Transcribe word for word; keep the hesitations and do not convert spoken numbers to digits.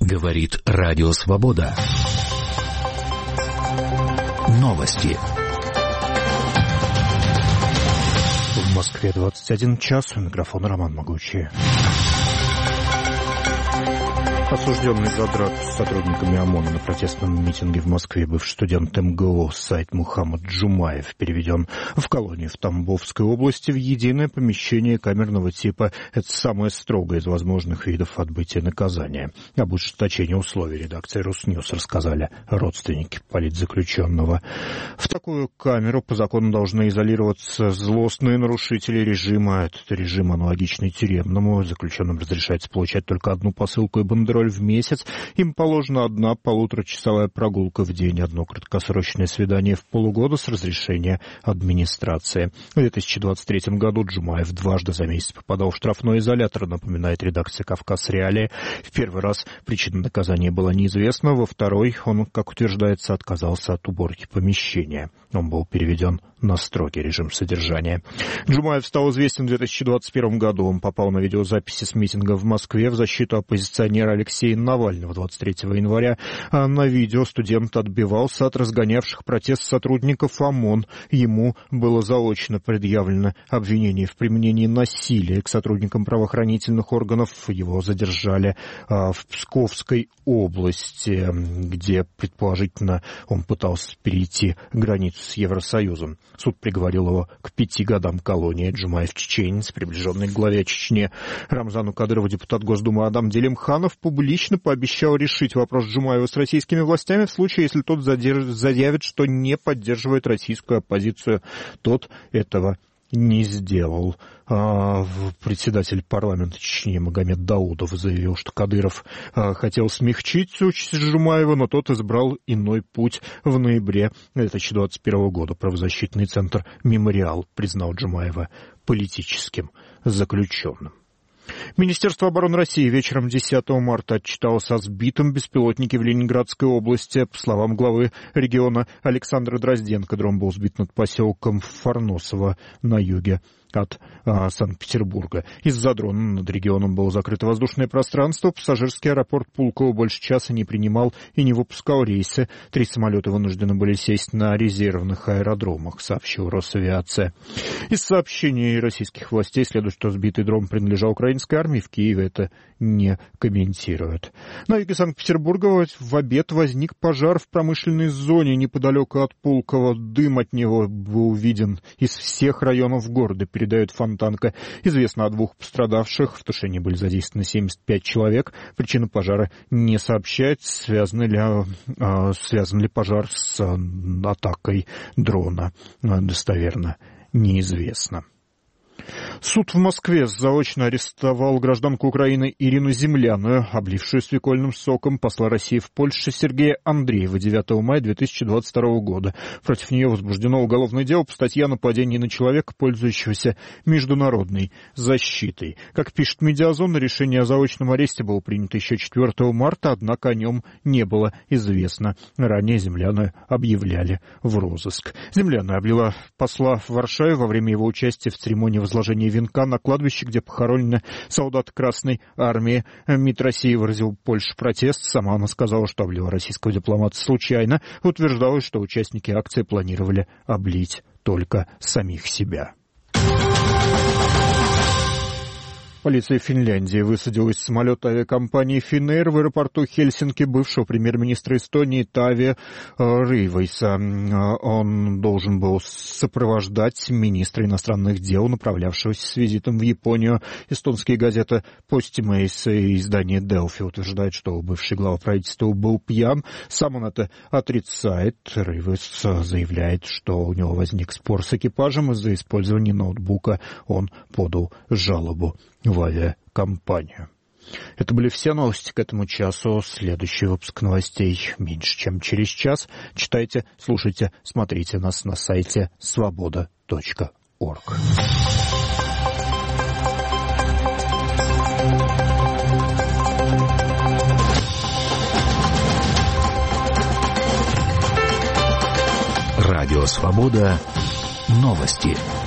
Говорит Радио Свобода. Новости. В Москве двадцать один час. У микрофона Роман Могучий. Осужденный за драку с сотрудниками ОМОНа на протестном митинге в Москве бывший студент МГУ Саид Мухаммад Джумаев переведен в колонию в Тамбовской области в единое помещение камерного типа. Это самое строгое из возможных видов отбытия наказания. Об ужесточении условий редакции Русньюс рассказали родственники политзаключенного. В такую камеру по закону должны изолироваться злостные нарушители режима. Этот режим аналогичный тюремному. Заключенным разрешается получать только одну посылку и бандероль в месяц. Им положена одна полуторачасовая прогулка в день, одно краткосрочное свидание в полугода с разрешения администрации. В две тысячи двадцать третьем году Джумаев дважды за месяц попадал в штрафной изолятор, напоминает редакция «Кавказ Реалии». В первый раз причина наказания была неизвестна, во второй он, как утверждается, отказался от уборки помещения. Он был переведен на строгий режим содержания. Джумаев стал известен в две тысячи двадцать первом году. Он попал на видеозаписи с митинга в Москве в защиту оппозиционера Алексея Навального двадцать третьего января. А на видео студент отбивался от разгонявших протест сотрудников ОМОН. Ему было заочно предъявлено обвинение в применении насилия к сотрудникам правоохранительных органов. Его задержали а, в Псковской области, где, предположительно, он пытался перейти границу с Евросоюзом. Суд приговорил его к пяти годам колонии. Джумаев чеченец, приближенный к главе Чечни Рамзану Кадырову депутат Госдумы Адам Делимханов, публично пообещал решить вопрос Джумаева с российскими властями в случае, если тот заявит, что не поддерживает российскую оппозицию. Тот этого не сделал. А, председатель парламента Чечни Магомед Даудов заявил, что Кадыров а, хотел смягчить участь Джумаева, но тот избрал иной путь. В ноябре две тысячи двадцать первого года правозащитный центр «Мемориал» признал Джумаева политическим заключенным. Министерство обороны России вечером десятого марта отчиталось о сбитом беспилотнике в Ленинградской области. По словам главы региона Александра Дрозденко, дрон был сбит над поселком Фарносово на юге от а, Санкт-Петербурга. Из-за дрона над регионом было закрыто воздушное пространство. Пассажирский аэропорт Пулково больше часа не принимал и не выпускал рейсы. Три самолета вынуждены были сесть на резервных аэродромах, сообщил Росавиация. Из сообщений российских властей следует, что сбитый дрон принадлежал украинской армии. В Киеве это не комментируют. На юге Санкт-Петербурга в обед возник пожар в промышленной зоне неподалеку от Пулково. Дым от него был виден из всех районов города, передает Фонтанка. Известно о двух пострадавших. В тушении были задействованы семьдесят пять человек. Причина пожара не сообщает. Связан ли, а, связан ли пожар с а, атакой дрона, а, достоверно неизвестно. Суд в Москве заочно арестовал гражданку Украины Ирину Земляную, облившую свекольным соком посла России в Польше Сергея Андреева девятого мая две тысячи двадцать второго года. Против нее возбуждено уголовное дело по статье о нападении на человека, пользующегося международной защитой. Как пишет Медиазона, решение о заочном аресте было принято еще четвертого марта, однако о нем не было известно. Ранее Земляную объявляли в розыск. Земляная облила посла в Варшаве во время его участия в церемонии возложения венка на кладбище, где похоронены солдаты Красной Армии. МИД России выразил Польше протест. Сама она сказала, что облила российского дипломата случайно. Утверждалось, что участники акции планировали облить только самих себя. Полиция Финляндии высадила из самолета авиакомпании Finnair в аэропорту Хельсинки бывшего премьер-министра Эстонии Тави Рыйвайса. Он должен был сопровождать министра иностранных дел, направлявшегося с визитом в Японию. Эстонские газеты «Постимейс» и издание «Делфи» утверждают, что бывший глава правительства был пьян. Сам он это отрицает. Рыйвайс заявляет, что у него возник спор с экипажем из-за использования ноутбука. Он подал жалобу в авиакомпанию. Это были все новости к этому часу. Следующий выпуск новостей меньше, чем через час. Читайте, слушайте, смотрите нас на сайте свобода точка орг. Радио «Свобода». Новости.